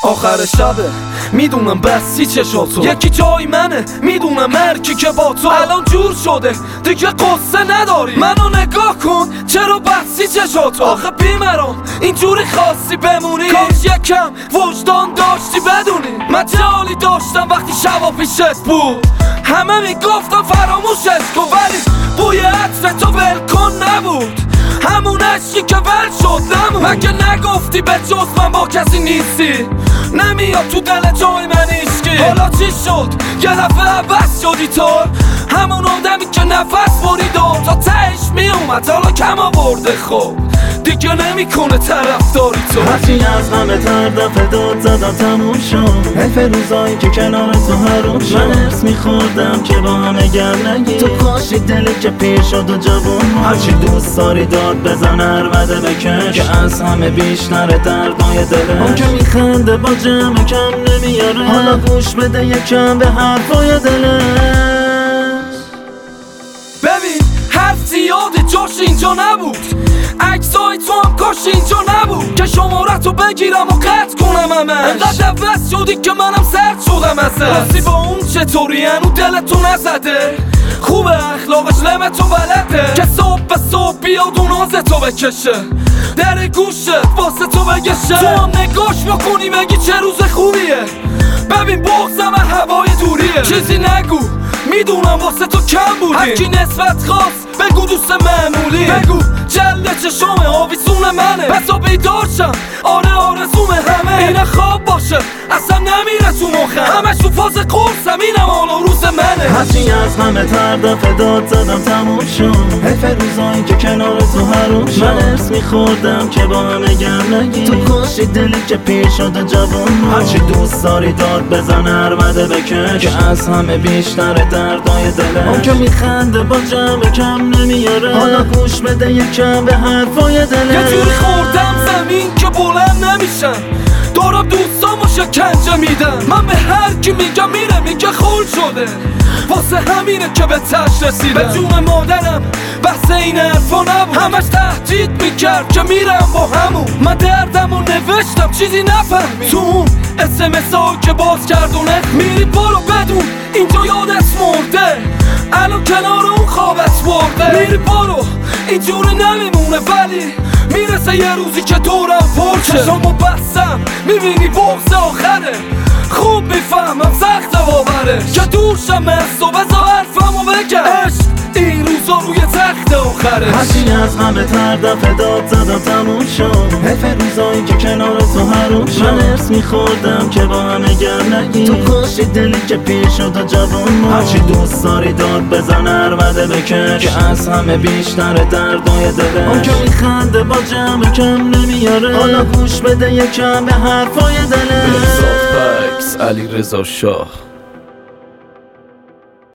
آخر شبه میدونم بسی چشاتو، یکی جای منه میدونم مرکی که با تو الان جور شده دیگه قصه نداری. منو نگاه کن چرا بسی چشاتو، آخه بیمرام اینجوری خاصی بمونی. کاش یکم وجدان داشتی بدونی من جالی داشتم وقتی شبا پیشت بود. همه میگفتم فراموشش کن ولی بوی عطر تو ولکن نبود. همون عشقی که ول شد نمون. مگه نگفتی به جز من با کسی نیستی؟ نمیاد تو دل جای من ایشکی. حالا چی شد یه دفعه عوض شدی تو؟ همون آدمی که نفس برید و تا تهش میومد حالا کم آورده. خب دیگه نمیکنه طرفداری تو. هرچی از همه تر دفعه داد زدم تموم شد. حیف روزایی که کنار تو حروم شد. من ارس میخوردم که با همه گرم نگی. تو کاشی دلی که پیر شد و جوون. هرچی دوست داری داد بزن عربده بکش که از همه بیشتر دردای دلش. اون که میخنده با جمع کم نمیاره. حالا گوش بده یکم به حرفای دلش. ببین حرف زیاده جاش اینجا نبود. عکسای تو هم کاش اینجا نبود که شمارتو بگیرم و قطع کنم همش. انقدر عوض شدی که منم سرد شدم ازت. راستی با اون چطوری هنو دلتو نزده؟ خوبه اخلاقش لمتو بلده که صبح به صبح بیاد و نازتو بکشه. در گوشت واسه تو بگشه. تو هم نگاش بکنی بگی چه روز خوبیه. ببین بغضم هوای دوریه. چیزی نگو میدونم واسه تو کم بودی. هرکی نسبت خواست بگو دوست معمولی. بگو جلد چشم آویزون منه. بسا بیدارشم آره آرزوم همه. اینه خواب باشه اصلا نمیره تو مخم. همش تو فاز قرصم اینم حالا روز منه. هرچی از همه تر دفعه داد زدم تموم شد. حیف روزایی که کنار تو حروم شد. من ارس میخوردم که با همه گرم نگی. تو کاشی دلی که پیر شد و جوون. هرچی دوست داری داد بزن عربده بکش که از همه بیشتر دردای دلش. اون که میخنده با جمع کم نمیاره. حالا گوش بده یکم به حرفای دلش. یه جوری خوردم زمین که بلند نمیشم. دارم دوستامو شکنجه میدم. من به هر کی میگم میره میگه خول شده. واسه همینه که به تش رسیدم. به جون مادرم بحث این حرفا نبود. همش تهدید میکرد که میرم با همون. من دردمو نوشتم چیزی نفهمی. تو اون SMS ها که باز کردونه میری برو بدون اینجا یادت مرده. الان کنار اون خوابت برده. میری برو اینجوری نمیمونه ولی میرسه یه روزی که دورم پرشه. چشامو بستم میبینی بغض آخره. خوب میفهمم سخت باوره که دورشم از تو. بذار حرفمو بگم عشق این روزا روی تخت آخره. هرچی از همه تر دفعه داد زدم تموم شد. حیف روزایی که کنار تو حروم شد. من ارس میخوردم که با همه گرم نگی. تو کاشی دلی که پیر شد و جوون. هرچی دوست داری داد بزن عربده بکش که از همه بیشتر دردای دلش. اون که میخنده با جمع کم نمیاره. حالا گوش بده یکم به حرفای دلش. علی رضا شاه.